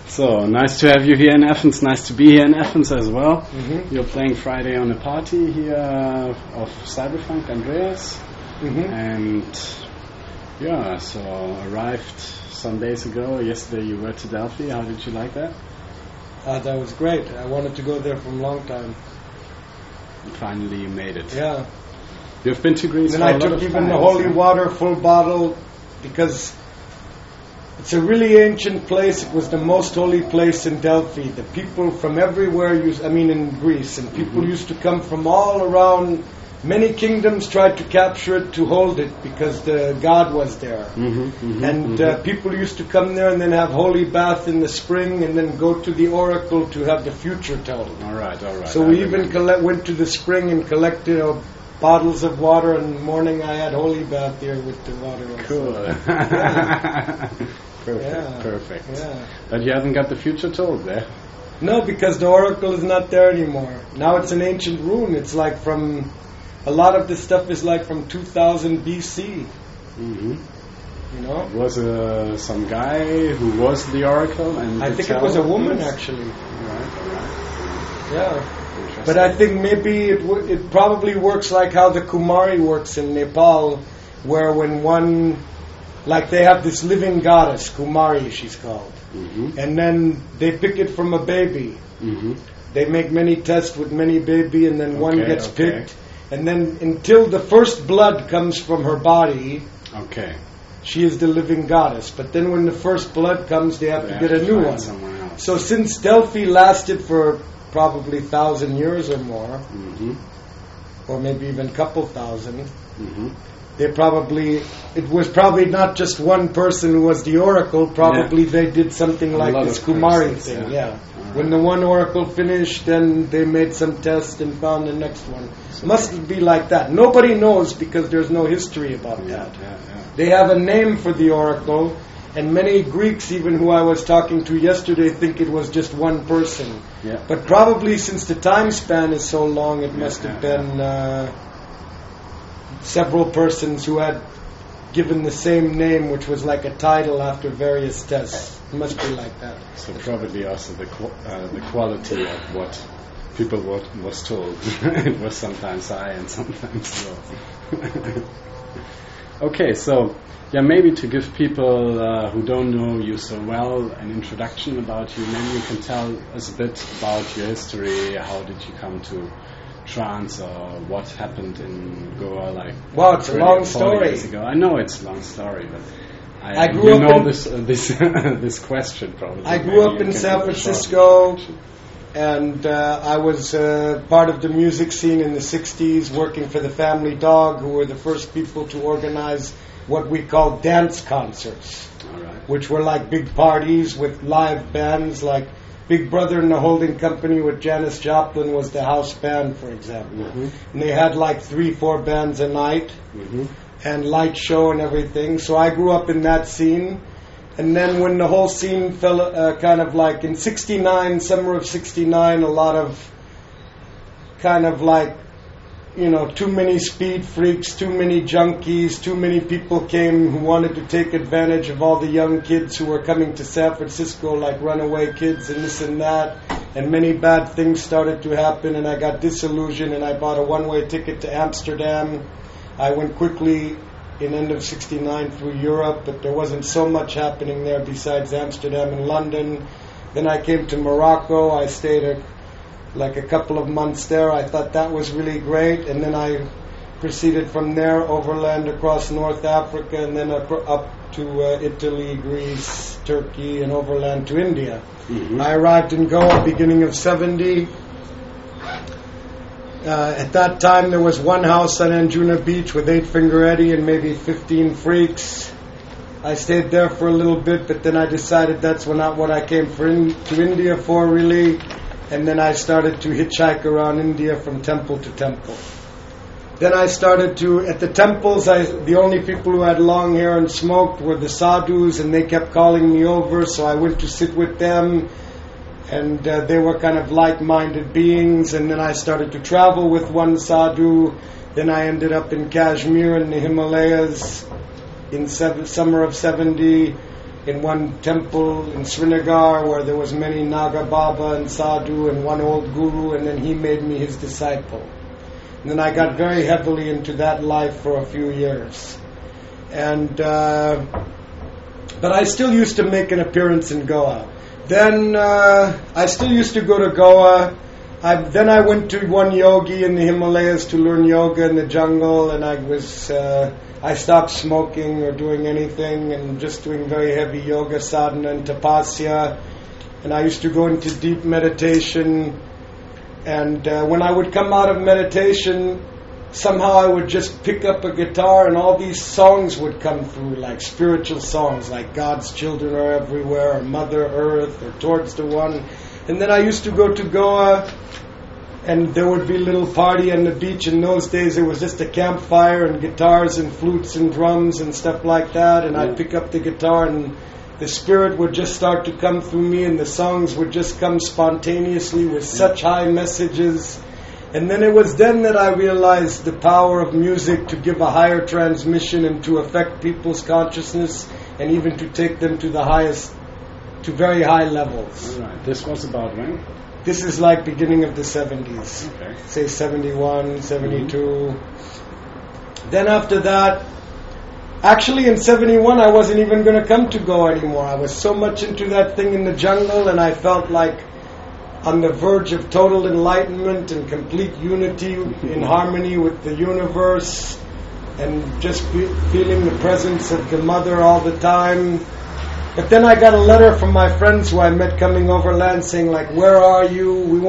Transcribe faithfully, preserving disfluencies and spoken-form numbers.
So, nice to have you here in Athens. Nice to be here in Athens as well. Mm-hmm. You're playing Friday on a party here of Cyberfunk, Andreas. Mm-hmm. And, yeah, so arrived some days ago. Yesterday you were to Delphi. How did you like that? Uh, that was great. I wanted to go there for a long time. And finally you made it. Yeah. You've been to Greece And for I a lot took of even times, the holy yeah? water, full bottle, because it's a really ancient place. It was the most holy place in Delphi. The people from everywhere used, I mean in Greece, and people Mm-hmm. used to come from all around. Many kingdoms tried to capture it, to hold it, because the god was there. Mm-hmm, mm-hmm, and mm-hmm. Uh, people used to come there and then have holy bath in the spring and then go to the oracle to have the future told. All right, all right. So I we remember. even colle- went to the spring and collected uh, bottles of water, and in the morning I had holy bath there with the water. Also. Cool. Yeah. Perfect, Yeah. perfect. Yeah. But you haven't got the future told there. No, because the oracle is not there anymore. Now it's an ancient rune. It's like from, a lot of this stuff is like from two thousand B C. Mm-hmm. You know? It was uh, some guy who was the oracle, and I could think it tell was a woman things? actually. Right, all right. Yeah. Interesting. But I think maybe it w- it probably works like how the Kumari works in Nepal, where when one, like they have this living goddess, Kumari she's called, Mm-hmm. and then they pick it from a baby. Mm-hmm. They make many tests with many baby, and then one Okay, gets okay. picked, and then until the first blood comes from her body, Okay. she is the living goddess. But then when the first blood comes, they have They to have get a to new find one. someone else. So since Delphi lasted for probably thousand years or more, Mm-hmm. or maybe even a couple thousand, Mm-hmm. they probably, it was probably not just one person who was the oracle, probably Yeah. they did something A like lot this of Kumari persons, thing, yeah. yeah. Alright. When the one oracle finished, then they made some tests and found the next one. So Must be like that. Nobody knows because there's no history about Yeah, that. yeah, yeah. They have a name for the oracle, and many Greeks, even who I was talking to yesterday, think it was just one person. Yeah. But probably since the time span is so long, it Yeah, must have yeah, been uh, several persons who had given the same name, which was like a title after various tests. It must be like that. So probably also the qu- uh, the quality of what people what was told. It was sometimes high and sometimes low. Okay, so yeah, maybe to give people uh, who don't know you so well an introduction about you, maybe you can tell us a bit about your history. How did you come to trance, or what happened in Goa? Like, Wow, it's a thirty long or forty story. years ago. I know it's a long story, but I, I grew you up know in- this uh, this this question probably. I grew Maybe up you in can San do a short Francisco, introduction. and uh, I was uh, part of the music scene in the sixties, working for the Family Dog, who were the first people to organize what we call dance concerts, All right. which were like big parties with live bands, like Big Brother and the Holding Company with Janis Joplin was the house band, for example. Mhm. And they had like three, four bands a night, Mm-hmm. and light show and everything. So I grew up in that scene. And then when the whole scene fell, uh, kind of like in sixty-nine, summer of sixty-nine, a lot of kind of like, you know, too many speed freaks, too many junkies, too many people came who wanted to take advantage of all the young kids who were coming to San Francisco, like runaway kids and this and that. And many bad things started to happen, and I got disillusioned, and I bought a one-way ticket to Amsterdam. I went quickly in end of sixty-nine through Europe, but there wasn't so much happening there besides Amsterdam and London. Then I came to Morocco. I stayed a, like a couple of months there. I thought that was really great. And then I proceeded from there overland across North Africa, and then up, up to uh, Italy, Greece, Turkey, and overland to India. Mm-hmm. I arrived in Goa beginning of seventy. Uh, at that time, there was one house on Anjuna Beach with eight Finger Eddie and maybe fifteen freaks. I stayed there for a little bit, but then I decided that's not what I came for in, to India for, really. And then I started to hitchhike around India from temple to temple. Then I started to, at the temples, I, the only people who had long hair and smoked were the sadhus, and they kept calling me over, so I went to sit with them. And uh, they were kind of like-minded beings. And then I started to travel with one sadhu. Then I ended up in Kashmir in the Himalayas in seven, summer of seventy. in one temple in Srinagar where there was many Naga Baba and Sadhu and one old guru, and then he made me his disciple. And then I got very heavily into that life for a few years. And uh, but I still used to make an appearance in Goa. Then uh, I still used to go to Goa. I, then I went to one yogi in the Himalayas to learn yoga in the jungle, and I was uh, I stopped smoking or doing anything and just doing very heavy yoga sadhana and tapasya. And I used to go into deep meditation. And uh, when I would come out of meditation, somehow I would just pick up a guitar and all these songs would come through, like spiritual songs, like God's Children Are Everywhere, or Mother Earth, or Towards the One. And then I used to go to Goa, and there would be a little party on the beach. In those days it was just a campfire and guitars and flutes and drums and stuff like that. And I'd pick up the guitar and the spirit would just start to come through me, and the songs would just come spontaneously with such high messages. And then it was then that I realized the power of music to give a higher transmission and to affect people's consciousness and even to take them to the highest, to very high levels. All right. This was about when? This is like beginning of the seventies. Okay. Say seventy-one, seventy-two. Mm-hmm. Then after that, actually in seventy-one I wasn't even going to come to Goa anymore. I was so much into that thing in the jungle, and I felt like on the verge of total enlightenment and complete unity in harmony with the universe, and just fe- feeling the presence of the Mother all the time. But then I got a letter from my friends who I met coming overland saying like, where are you? We